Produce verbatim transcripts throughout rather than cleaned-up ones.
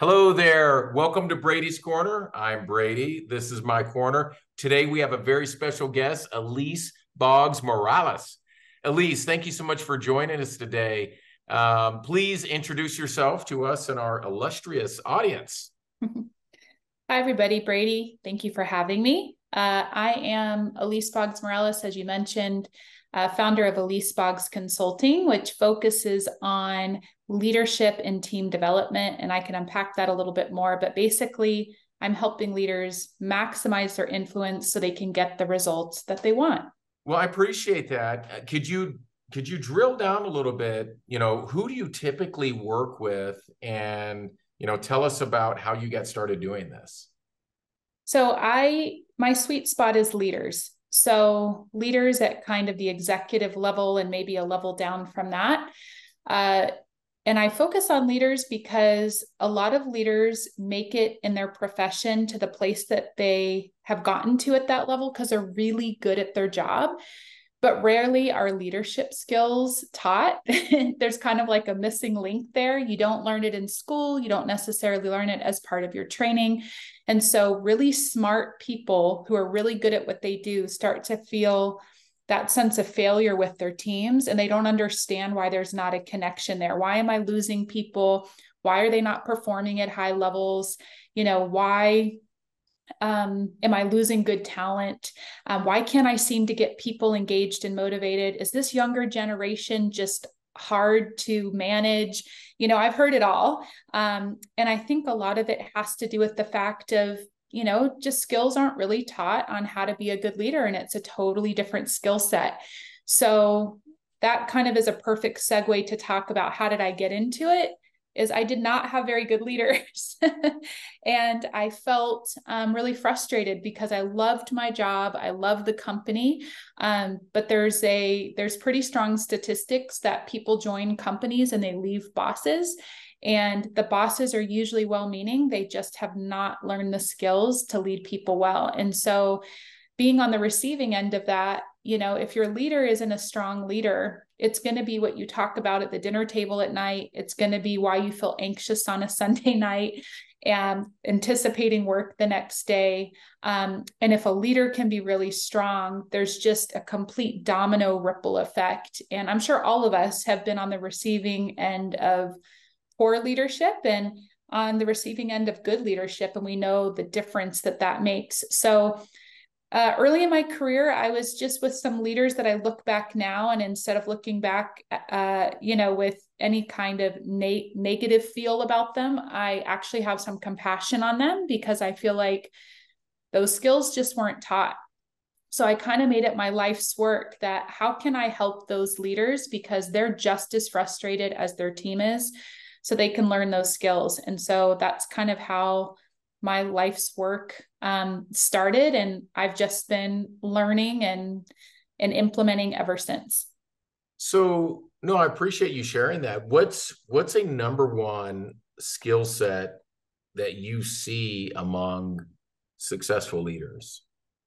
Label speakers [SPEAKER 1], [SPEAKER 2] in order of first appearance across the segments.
[SPEAKER 1] Hello there. Welcome to Brady's Corner. I'm Brady. This is my corner. Today we have a very special guest, Elise Boggs Morales. Elise, thank you so much for joining us today. Um, please introduce yourself to us and our illustrious audience.
[SPEAKER 2] Hi, everybody. Brady, thank you for having me. Uh, I am Elise Boggs Morales, as you mentioned, uh, founder of Elise Boggs Consulting, which focuses on leadership and team development. And I can unpack that a little bit more. But basically, I'm helping leaders maximize their influence so they can get the results that they want.
[SPEAKER 1] Well, I appreciate that. Could you could you drill down a little bit? You know, who do you typically work with, and you know, tell us about how you got started doing this.
[SPEAKER 2] So I, my sweet spot is leaders. So leaders at kind of the executive level and maybe a level down from that. Uh, and I focus on leaders because a lot of leaders make it in their profession to the place that they have gotten to at that level because they're really good at their job. But rarely are leadership skills taught. There's kind of like a missing link there. You don't learn it in school. You don't necessarily learn it as part of your training. And so really smart people who are really good at what they do start to feel that sense of failure with their teams, and they don't understand why there's not a connection there. Why am I losing people? Why are they not performing at high levels? You know, why Um, am I losing good talent? Um, why can't I seem to get people engaged and motivated? Is this younger generation just hard to manage? You know, I've heard it all. Um, and I think a lot of it has to do with the fact of, you know, just skills aren't really taught on how to be a good leader, and it's a totally different skill set. So that kind of is a perfect segue to talk about how did I get into it. Is I did not have very good leaders. And I felt um, really frustrated because I loved my job. I love the company. Um, but there's a, there's pretty strong statistics that people join companies and they leave bosses. And the bosses are usually well-meaning. They just have not learned the skills to lead people well. And so being on the receiving end of that, you know, if your leader isn't a strong leader, it's going to be what you talk about at the dinner table at night. It's going to be why you feel anxious on a Sunday night and anticipating work the next day. Um, and if a leader can be really strong, there's just a complete domino ripple effect. And I'm sure all of us have been on the receiving end of poor leadership and on the receiving end of good leadership. And we know the difference that that makes. So Uh, early in my career, I was just with some leaders that I look back now, and instead of looking back, uh, you know, with any kind of na- negative feel about them, I actually have some compassion on them because I feel like those skills just weren't taught. So I kind of made it my life's work that how can I help those leaders because they're just as frustrated as their team is, so they can learn those skills. And so that's kind of how my life's work um, started, and I've just been learning and and implementing ever since.
[SPEAKER 1] So, no, I appreciate you sharing that. What's what's a number one skill set that you see among successful leaders?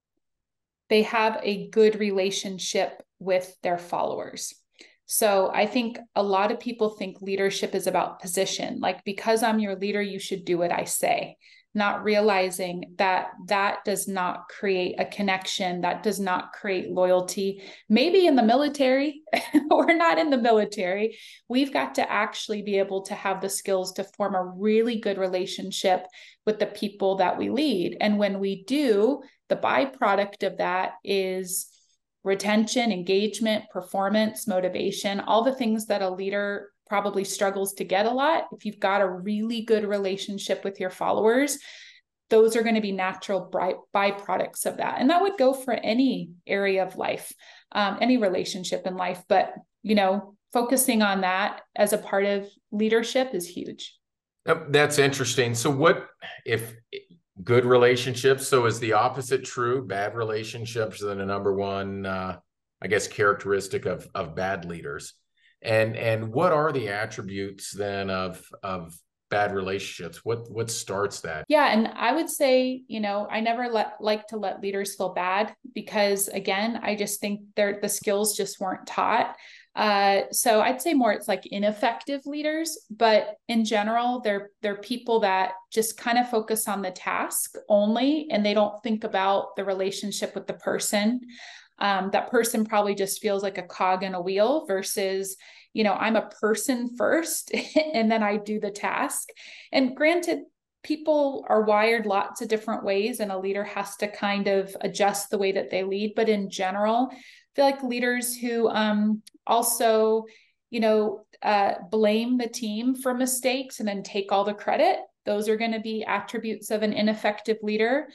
[SPEAKER 2] They have a good relationship with their followers. So I think a lot of people think leadership is about position. Like, because I'm your leader, you should do what I say, not realizing that that does not create a connection, that does not create loyalty. Maybe in the military or not in the military, we've got to actually be able to have the skills to form a really good relationship with the people that we lead. And when we do, the byproduct of that is retention, engagement, performance, motivation, all the things that a leader probably struggles to get a lot. If you've got a really good relationship with your followers, those are going to be natural byproducts of that. And that would go for any area of life, um, any relationship in life. But, you know, focusing on that as a part of leadership is huge.
[SPEAKER 1] That's interesting. So what if good relationships? So is the opposite true? Bad relationships are the number one, uh, I guess, characteristic of of bad leaders. And and what are the attributes then of of bad relationships? What what starts that?
[SPEAKER 2] Yeah, and I would say, you know, I never let like to let leaders feel bad because again, I just think they're the skills just weren't taught. Uh, so I'd say more it's like ineffective leaders, but in general, they're they're people that just kind of focus on the task only, and they don't think about the relationship with the person. Um, that person probably just feels like a cog in a wheel versus, you know, I'm a person first and then I do the task. And granted, people are wired lots of different ways, and a leader has to kind of adjust the way that they lead. But in general, I feel like leaders who um, also, you know, uh, blame the team for mistakes and then take all the credit, those are going to be attributes of an ineffective leader.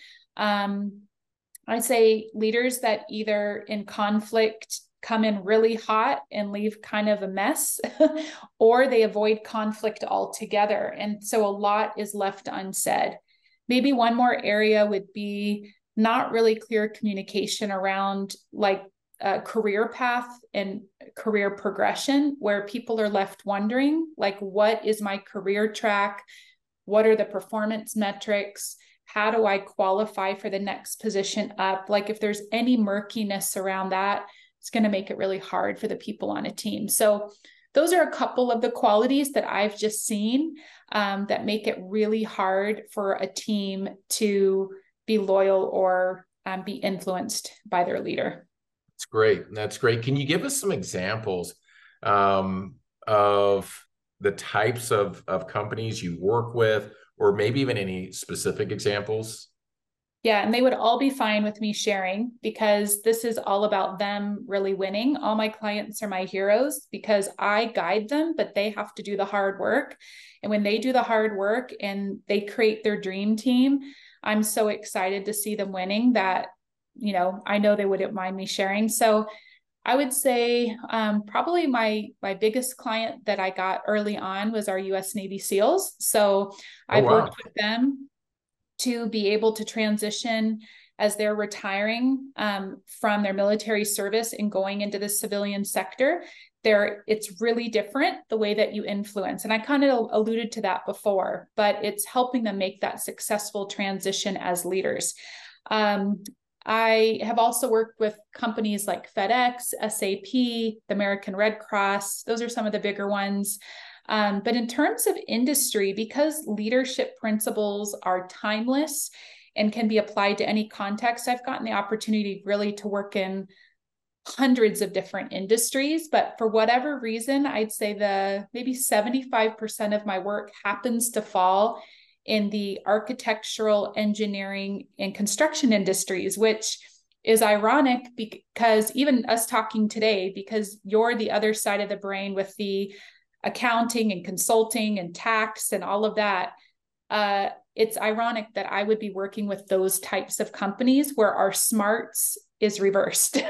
[SPEAKER 2] Um, I'd say leaders that either in conflict come in really hot and leave kind of a mess, or they avoid conflict altogether. And so a lot is left unsaid. Maybe one more area would be not really clear communication around like a career path and career progression, where people are left wondering, like, what is my career track? What are the performance metrics? How do I qualify for the next position up? Like, if there's any murkiness around that, it's going to make it really hard for the people on a team. So those are a couple of the qualities that I've just seen um, that make it really hard for a team to be loyal or um, be influenced by their leader.
[SPEAKER 1] That's great. That's great. Can you give us some examples um, of the types of, of companies you work with, or maybe even any specific examples?
[SPEAKER 2] Yeah, and they would all be fine with me sharing, because this is all about them really winning. All my clients are my heroes because I guide them, but they have to do the hard work. And when they do the hard work and they create their dream team, I'm so excited to see them winning that, you know, I know they wouldn't mind me sharing. So I would say um, probably my my biggest client that I got early on was our U S Navy SEALs. So I've
[SPEAKER 1] Oh, wow.
[SPEAKER 2] worked with them to be able to transition as they're retiring um, from their military service and going into the civilian sector. There, it's really different the way that you influence. And I kind of alluded to that before, but it's helping them make that successful transition as leaders. Um, I have also worked with companies like FedEx, S A P, the American Red Cross. Those are some of the bigger ones. Um, but in terms of industry, because leadership principles are timeless and can be applied to any context, I've gotten the opportunity really to work in hundreds of different industries. But for whatever reason, I'd say the maybe seventy-five percent of my work happens to fall in the architectural, engineering, and construction industries, which is ironic because even us talking today, because you're the other side of the brain with the accounting and consulting and tax and all of that, uh, it's ironic that I would be working with those types of companies where our smarts is reversed.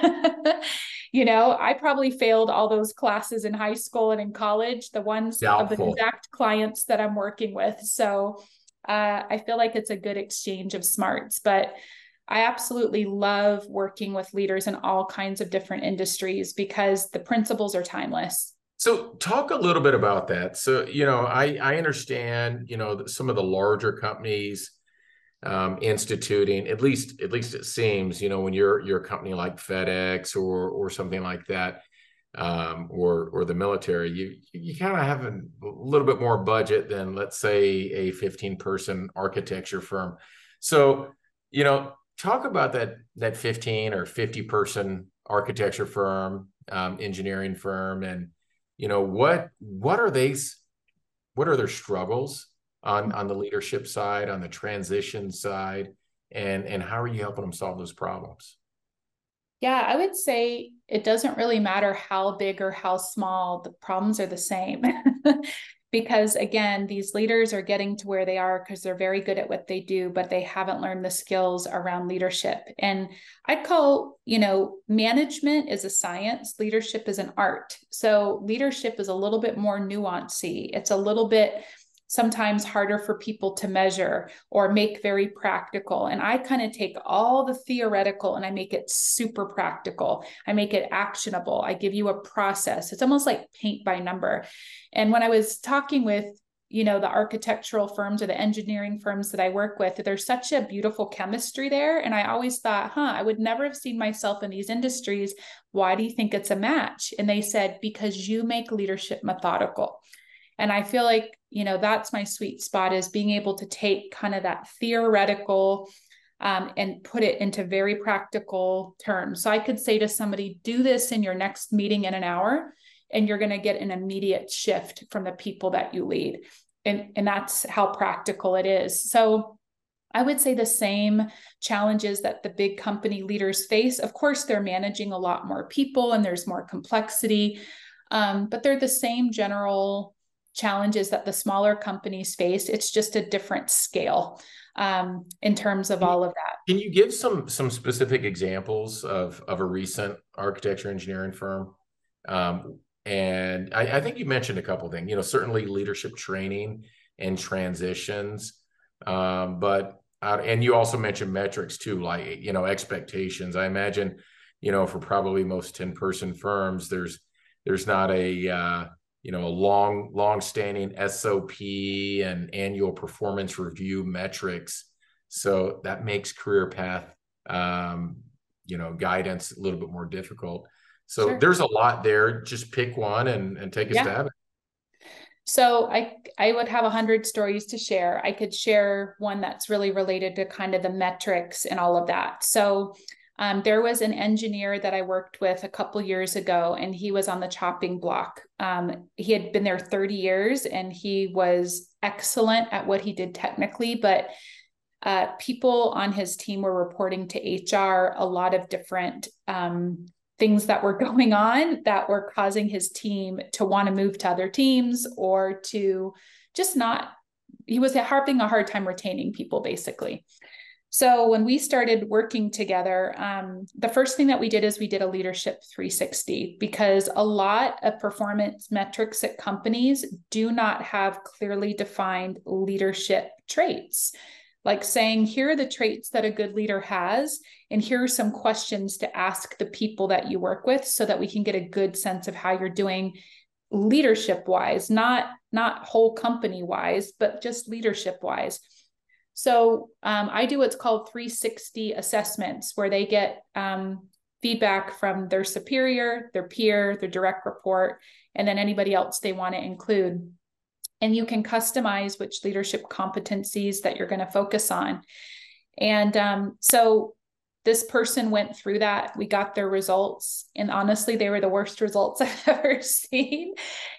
[SPEAKER 2] You know, I probably failed all those classes in high school and in college, the ones Doubtful. Of the exact clients that I'm working with. So uh, I feel like it's a good exchange of smarts, but I absolutely love working with leaders in all kinds of different industries because the principles are timeless.
[SPEAKER 1] So talk a little bit about that. So, you know, I, I understand, you know, some of the larger companies um, instituting, at least, at least it seems, you know, when you're, you're a company like FedEx or, or something like that, um, or, or the military, you, you kind of have a little bit more budget than, let's say, a fifteen person architecture firm. So, you know, talk about that, that fifteen or fifty person architecture firm, um, engineering firm, and, you know, what, what are they, what are their struggles on, on the leadership side, on the transition side, and, and how are you helping them solve those problems?
[SPEAKER 2] Yeah, I would say it doesn't really matter how big or how small, the problems are the same. Because again, these leaders are getting to where they are because they're very good at what they do, but they haven't learned the skills around leadership. And I'd call, you know, management is a science, leadership is an art. So leadership is a little bit more nuancey. It's a little bit sometimes harder for people to measure or make very practical. And I kind of take all the theoretical and I make it super practical. I make it actionable. I give you a process. It's almost like paint by number. And when I was talking with, you know, the architectural firms or the engineering firms that I work with, there's such a beautiful chemistry there. And I always thought, huh, I would never have seen myself in these industries. Why do you think it's a match? And they said, because you make leadership methodical. And I feel like, you know, that's my sweet spot, is being able to take kind of that theoretical um, and put it into very practical terms. So I could say to somebody, do this in your next meeting in an hour, and you're going to get an immediate shift from the people that you lead. And, and that's how practical it is. So I would say the same challenges that the big company leaders face. Of course, they're managing a lot more people and there's more complexity, um, but they're the same general challenges that the smaller companies face. It's just a different scale um, in terms of all of that.
[SPEAKER 1] Can you give some some specific examples of, of a recent architecture engineering firm? Um, and I, I think you mentioned a couple of things, you know, certainly leadership training and transitions, um, but uh, and you also mentioned metrics too, like, you know, expectations. I imagine, you know, for probably most ten person firms, there's there's not a uh, you know, a long, long-standing S O P and annual performance review metrics. So that makes career path, um, you know, guidance a little bit more difficult. So sure. There's a lot there. Just pick one and, and take a yeah. stab at it.
[SPEAKER 2] So I, I would have a hundred stories to share. I could share one that's really related to kind of the metrics and all of that. So Um, there was an engineer that I worked with a couple years ago, and he was on the chopping block. Um, he had been there thirty years, and he was excellent at what he did technically, but uh, people on his team were reporting to H R a lot of different um, things that were going on that were causing his team to want to move to other teams, or to just not, he was having a hard time retaining people, basically. So when we started working together, um, the first thing that we did is we did a leadership three sixty, because a lot of performance metrics at companies do not have clearly defined leadership traits. Like saying, here are the traits that a good leader has, and here are some questions to ask the people that you work with so that we can get a good sense of how you're doing leadership wise, not, not whole company wise, but just leadership wise. So um, I do what's called three sixty assessments, where they get um, feedback from their superior, their peer, their direct report, and then anybody else they want to include. And you can customize which leadership competencies that you're going to focus on. And um, so this person went through that. We got their results. And honestly, they were the worst results I've ever seen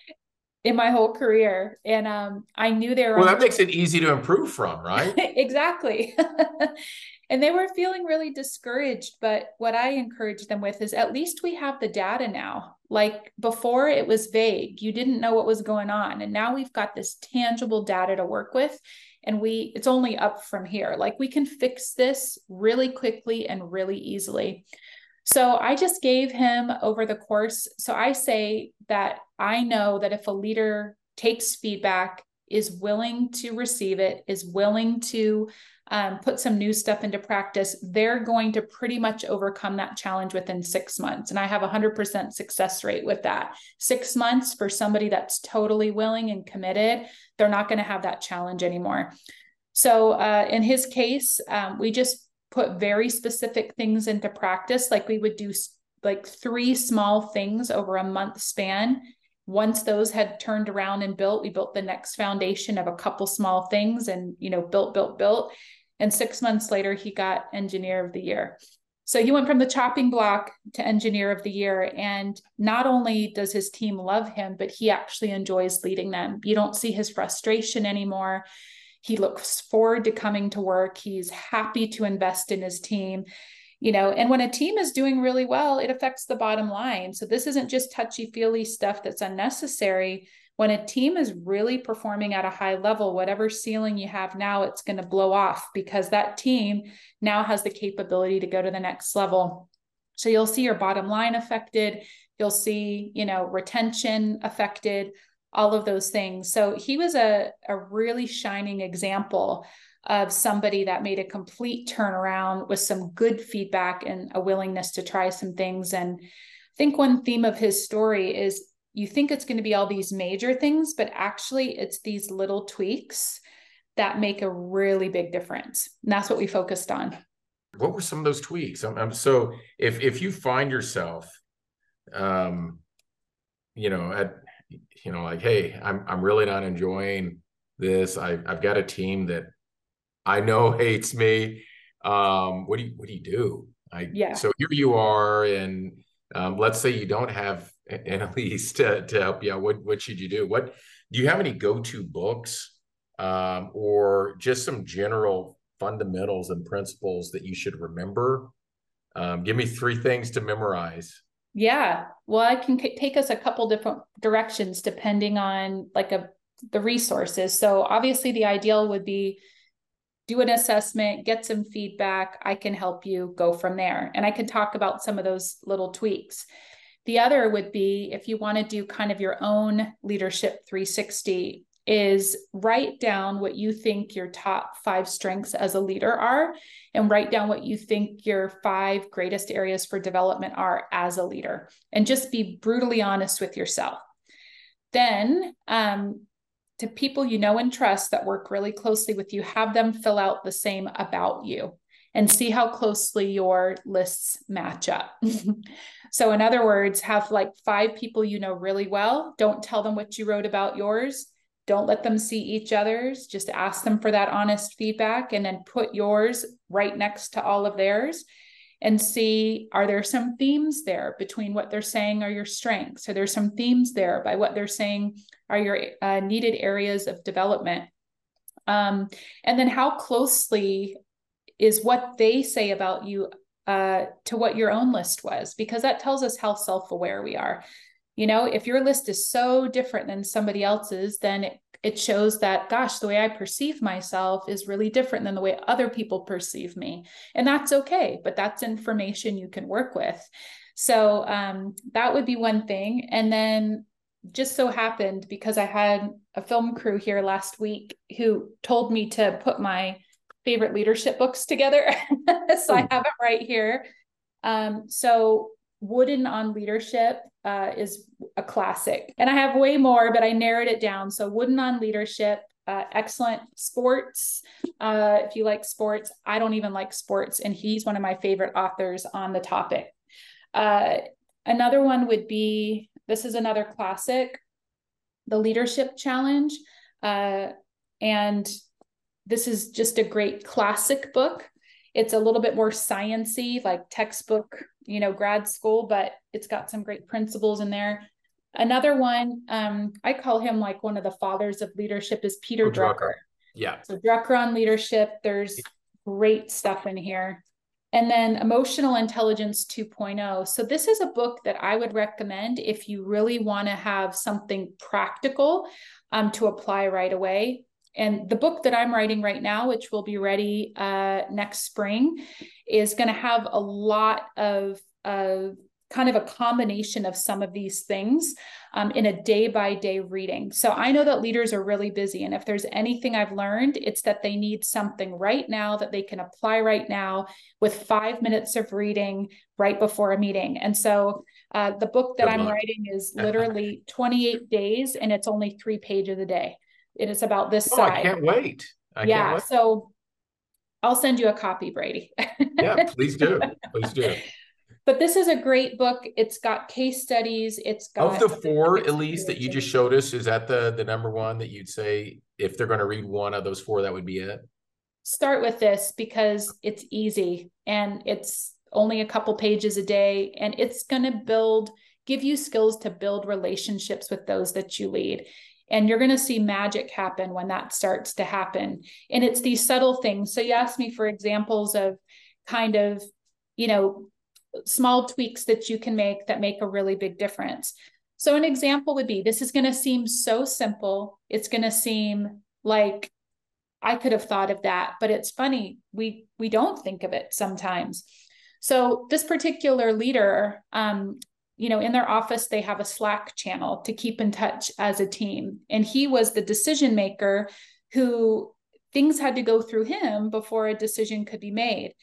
[SPEAKER 2] in my whole career. And um, I knew they were-
[SPEAKER 1] Well, that makes it easy to improve from, right?
[SPEAKER 2] Exactly. And they were feeling really discouraged. But what I encouraged them with is, at least we have the data now. Like before, it was vague. You didn't know what was going on. And now we've got this tangible data to work with. And we, it's only up from here. Like we can fix this really quickly and really easily. So I just gave him over the course. So I say that I know that if a leader takes feedback, is willing to receive it, is willing to um, put some new stuff into practice, they're going to pretty much overcome that challenge within six months. And I have a hundred percent success rate with that. Six months for somebody that's totally willing and committed, they're not going to have that challenge anymore. So uh, in his case, um, we just put very specific things into practice. Like we would do like three small things over a month span. Once those had turned around and built, we built the next foundation of a couple small things, and, you know, built, built, built. And six months later, he got engineer of the year. So he went from the chopping block to engineer of the year. And not only does his team love him, but he actually enjoys leading them. You don't see his frustration anymore. He looks forward to coming to work. He's happy to invest in his team, you know, and when a team is doing really well, it affects the bottom line. So this isn't just touchy-feely stuff that's unnecessary. When a team is really performing at a high level, whatever ceiling you have now, it's going to blow off, because that team now has the capability to go to the next level. So you'll see your bottom line affected. You'll see, you know, retention affected, all of those things. So he was a, a really shining example of somebody that made a complete turnaround with some good feedback and a willingness to try some things. And I think one theme of his story is you think it's going to be all these major things, but actually it's these little tweaks that make a really big difference. And that's what we focused on.
[SPEAKER 1] What were some of those tweaks? I'm, I'm so if if you find yourself, um, you know, at you know, like, hey, I'm I'm really not enjoying this. I I've got a team that I know hates me. Um, what do you what do you do? I
[SPEAKER 2] Yeah.
[SPEAKER 1] So here you are, and um, let's say you don't have an Elise to to help you out. What what should you do? What do you have any go-to books, um, or just some general fundamentals and principles that you should remember? Um, give me three things to memorize.
[SPEAKER 2] Yeah. Well, I can c- take us a couple different directions depending on like a the resources. So obviously the ideal would be do an assessment, get some feedback. I can help you go from there. And I can talk about some of those little tweaks. The other would be if you want to do kind of your own leadership three sixty, is write down what you think your top five strengths as a leader are, and write down what you think your five greatest areas for development are as a leader, and just be brutally honest with yourself. Then, um, to people you know and trust that work really closely with you, have them fill out the same about you and see how closely your lists match up. So in other words, have like five people you know really well. Don't tell them what you wrote about yours. Don't let them see each other's. Just ask them for that honest feedback, and then put yours right next to all of theirs and see, are there some themes there between what they're saying are your strengths? Are there some themes there by what they're saying are your uh, needed areas of development? Um, and then how closely is what they say about you uh, to what your own list was? Because that tells us how self-aware we are. You know, if your list is so different than somebody else's, then it, it shows that, gosh, the way I perceive myself is really different than the way other people perceive me. And that's okay, but that's information you can work with. So um, that would be one thing. And then just so happened, because I had a film crew here last week who told me to put my favorite leadership books together. So I have it right here. Um, so Wooden on Leadership uh, is a classic. And I have way more, but I narrowed it down. So Wooden on Leadership, uh, excellent. Sports, uh, if you like sports. I don't even like sports, and he's one of my favorite authors on the topic. Uh, another one would be, this is another classic, The Leadership Challenge. Uh, and this is just a great classic book. It's a little bit more sciencey, like textbook, you know, grad school, but it's got some great principles in there. Another one, um, I call him like one of the fathers of leadership, is Peter
[SPEAKER 1] Oh,
[SPEAKER 2] Drucker.
[SPEAKER 1] Drucker. Yeah.
[SPEAKER 2] So Drucker on leadership, there's great stuff in here. And then Emotional Intelligence two point oh. So this is a book that I would recommend if you really want to have something practical um, to apply right away. And the book that I'm writing right now, which will be ready uh, next spring, is going to have a lot of, of kind of a combination of some of these things um, in a day-by-day reading. So I know that leaders are really busy. And if there's anything I've learned, it's that they need something right now that they can apply right now with five minutes of reading right before a meeting. And so uh, the book that Good I'm luck. writing is literally twenty-eight days, and it's only three pages a day. It is about this
[SPEAKER 1] oh,
[SPEAKER 2] size.
[SPEAKER 1] I can't wait. I
[SPEAKER 2] yeah.
[SPEAKER 1] Can't wait.
[SPEAKER 2] So I'll send you a copy, Brady.
[SPEAKER 1] Yeah, please do. Please do.
[SPEAKER 2] But this is a great book. It's got case studies. It's got
[SPEAKER 1] of the four, Elise, that you just showed us, is that the the number one that you'd say if they're going to read one of those four, that would be it?
[SPEAKER 2] Start with this because it's easy and it's only a couple pages a day, and it's going to build, give you skills to build relationships with those that you lead. And you're going to see magic happen when that starts to happen. And it's these subtle things. So you asked me for examples of kind of, you know, small tweaks that you can make that make a really big difference. So an example would be, this is going to seem so simple. It's going to seem like I could have thought of that, but it's funny. We, we don't think of it sometimes. So this particular leader, um, you know, in their office, they have a Slack channel to keep in touch as a team. And he was the decision maker who things had to go through him before a decision could be made.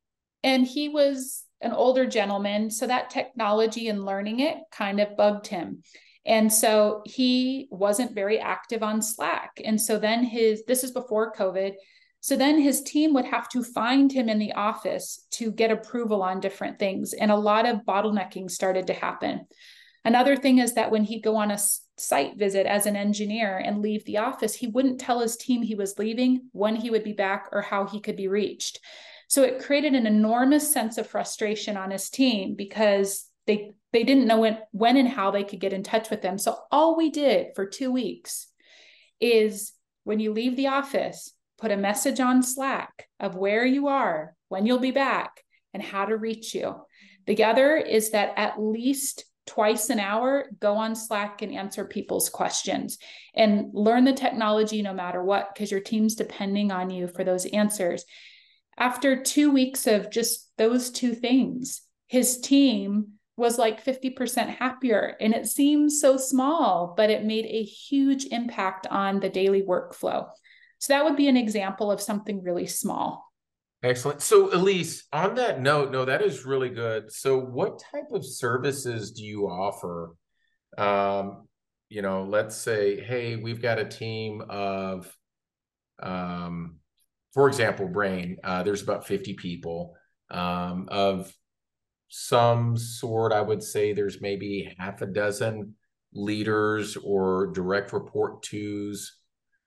[SPEAKER 2] And he was an older gentleman, so that technology and learning it kind of bugged him. And so he wasn't very active on Slack. And so then his, this is before COVID. So then his team would have to find him in the office to get approval on different things. And a lot of bottlenecking started to happen. Another thing is that when he'd go on a site visit as an engineer and leave the office, he wouldn't tell his team he was leaving, when he would be back, or how he could be reached. So it created an enormous sense of frustration on his team because they they didn't know when, when and how they could get in touch with him. So all we did for two weeks is when you leave the office, put a message on Slack of where you are, when you'll be back, and how to reach you. The other is that at least twice an hour, go on Slack and answer people's questions and learn the technology no matter what, because your team's depending on you for those answers. After two weeks of just those two things, his team was like fifty percent happier. And it seems so small, but it made a huge impact on the daily workflow. So that would be an example of something really small.
[SPEAKER 1] Excellent. So Elise, on that note, no, that is really good. So what type of services do you offer? Um, you know, let's say, hey, we've got a team of, um, for example, Brain, uh, there's about fifty people um, of some sort. I would say there's maybe half a dozen leaders or direct report twos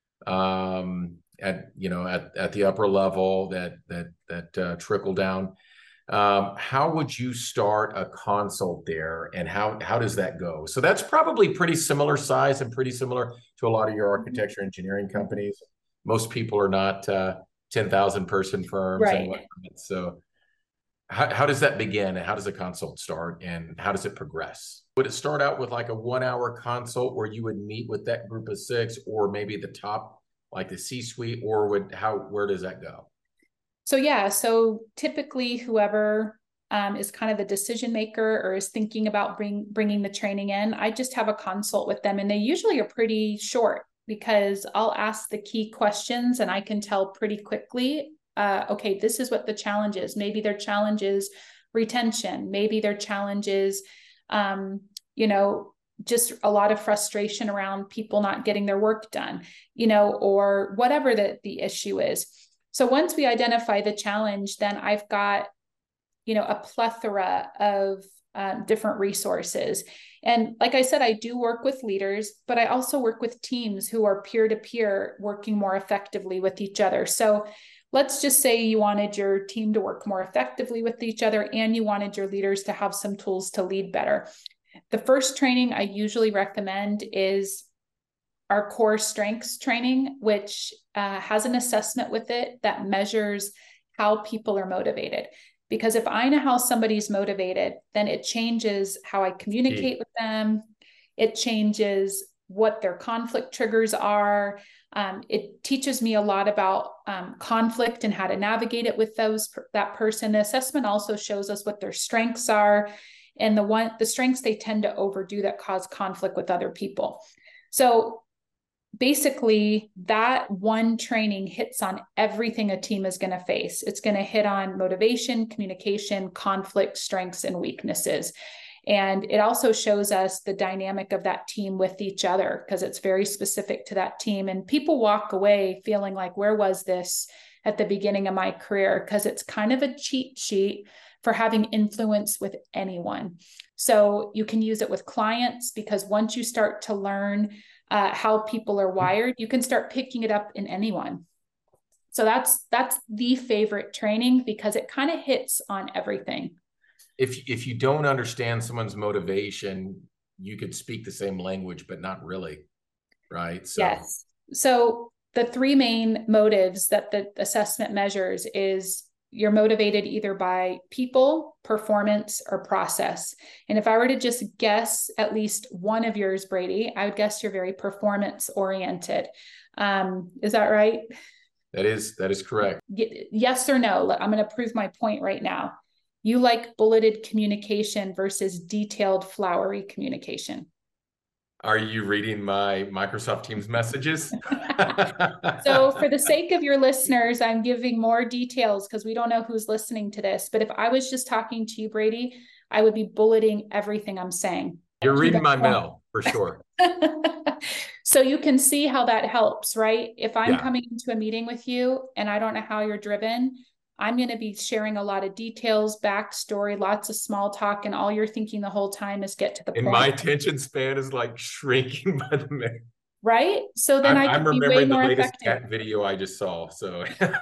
[SPEAKER 1] um, at, you know, at, at the upper level that, that, that uh, trickle down. Um, how would you start a consult there, and how, how does that go? So that's probably pretty similar size and pretty similar to a lot of your architecture engineering companies. Most people are not uh, ten thousand person firms.
[SPEAKER 2] Right.
[SPEAKER 1] And whatnot. So how, how does that begin, and how does a consult start, and how does it progress? Would it start out with like a one hour consult where you would meet with that group of six, or maybe the top, like the C-suite, or would, how, where does that go?
[SPEAKER 2] So yeah, so typically whoever um, is kind of the decision maker or is thinking about bring, bringing the training in, I just have a consult with them, and they usually are pretty short because I'll ask the key questions and I can tell pretty quickly, uh, okay, this is what the challenge is. Maybe their challenge is retention. Maybe their challenge is, um, you know, just a lot of frustration around people not getting their work done, you know, or whatever the, the issue is. So once we identify the challenge, then I've got, you know, a plethora of um, different resources. And like I said, I do work with leaders, but I also work with teams who are peer-to-peer working more effectively with each other. So let's just say you wanted your team to work more effectively with each other, and you wanted your leaders to have some tools to lead better. The first training I usually recommend is our core strengths training, which uh, has an assessment with it that measures how people are motivated. Because if I know how somebody's motivated, then it changes how I communicate yeah. with them. It changes what their conflict triggers are. Um, it teaches me a lot about um, conflict and how to navigate it with those that person. The assessment also shows us what their strengths are, and the one the strengths they tend to overdo that cause conflict with other people. So basically, that one training hits on everything a team is going to face. It's going to hit on motivation, communication, conflict, strengths, and weaknesses. And it also shows us the dynamic of that team with each other, because it's very specific to that team. And people walk away feeling like, where was this at the beginning of my career? Because it's kind of a cheat sheet for having influence with anyone. So you can use it with clients, because once you start to learn uh, how people are wired, you can start picking it up in anyone. So that's that's the favorite training, because it kind of hits on everything.
[SPEAKER 1] If if you don't understand someone's motivation, you could speak the same language, but not really, right?
[SPEAKER 2] So, yes. So the three main motives that the assessment measures is you're motivated either by people, performance, or process. And if I were to just guess at least one of yours, Brady, I would guess you're very performance oriented. Um, is that right?
[SPEAKER 1] That is, that is correct.
[SPEAKER 2] Yes or no? I'm going to prove my point right now. You like bulleted communication versus detailed, flowery communication.
[SPEAKER 1] Are you reading my Microsoft Teams messages?
[SPEAKER 2] So for the sake of your listeners, I'm giving more details because we don't know who's listening to this. But if I was just talking to you, Brady, I would be bulleting everything I'm saying.
[SPEAKER 1] You're
[SPEAKER 2] Keep
[SPEAKER 1] reading
[SPEAKER 2] it
[SPEAKER 1] my
[SPEAKER 2] going.
[SPEAKER 1] mail for sure.
[SPEAKER 2] So you can see how that helps, right? If I'm
[SPEAKER 1] Yeah.
[SPEAKER 2] coming into a meeting with you and I don't know how you're driven, I'm going to be sharing a lot of details, backstory, lots of small talk, and all you're thinking the whole time is get to the
[SPEAKER 1] And my
[SPEAKER 2] point.
[SPEAKER 1] attention span is like shrinking by the minute.
[SPEAKER 2] Right? So then
[SPEAKER 1] I'm,
[SPEAKER 2] I can
[SPEAKER 1] I'm
[SPEAKER 2] be way
[SPEAKER 1] remembering the
[SPEAKER 2] more
[SPEAKER 1] latest
[SPEAKER 2] effective.
[SPEAKER 1] cat video I just saw. So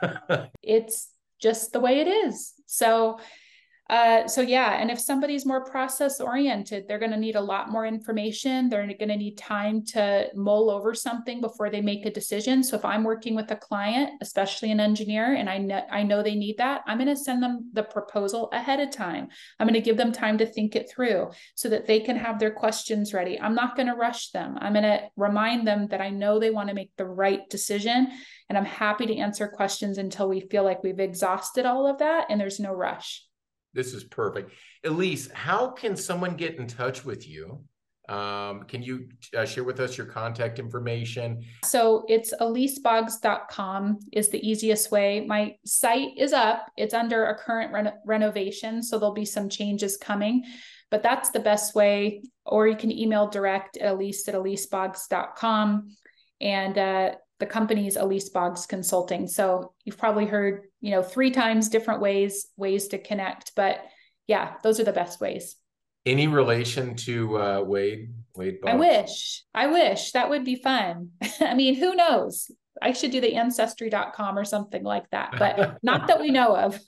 [SPEAKER 2] It's just the way it is. So Uh, so yeah, and if somebody's more process oriented, they're going to need a lot more information. They're going to need time to mull over something before they make a decision. So if I'm working with a client, especially an engineer, and I know I know they need that, I'm going to send them the proposal ahead of time. I'm going to give them time to think it through so that they can have their questions ready. I'm not going to rush them. I'm going to remind them that I know they want to make the right decision, and I'm happy to answer questions until we feel like we've exhausted all of that and there's no rush.
[SPEAKER 1] this is perfect. Elise, how can someone get in touch with you? Um, can you uh, share with us your contact information?
[SPEAKER 2] So it's elise boggs dot com is the easiest way. My site is up. It's under a current reno- renovation, so there'll be some changes coming, but that's the best way. Or you can email direct at elise at elise boggs dot com. And uh, the company is Elise Boggs Consulting. So you've probably heard, you know, three times different ways, ways to connect, but yeah, those are the best ways.
[SPEAKER 1] Any relation to uh, Wade, Wade
[SPEAKER 2] I
[SPEAKER 1] Boggs?
[SPEAKER 2] wish, I wish that would be fun. I mean, who knows? I should do the ancestry dot com or something like that, but not that we know of.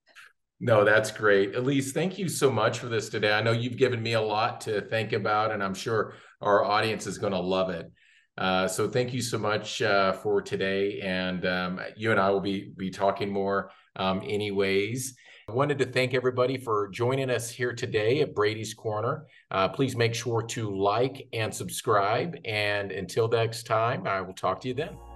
[SPEAKER 1] No, that's great. Elise, thank you so much for this today. I know you've given me a lot to think about, and I'm sure our audience is going to love it. Uh, so thank you so much uh, for today. And um, you and I will be, be talking more um, anyways. I wanted to thank everybody for joining us here today at Brady's Corner. Uh, please make sure to like and subscribe. And until next time, I will talk to you then.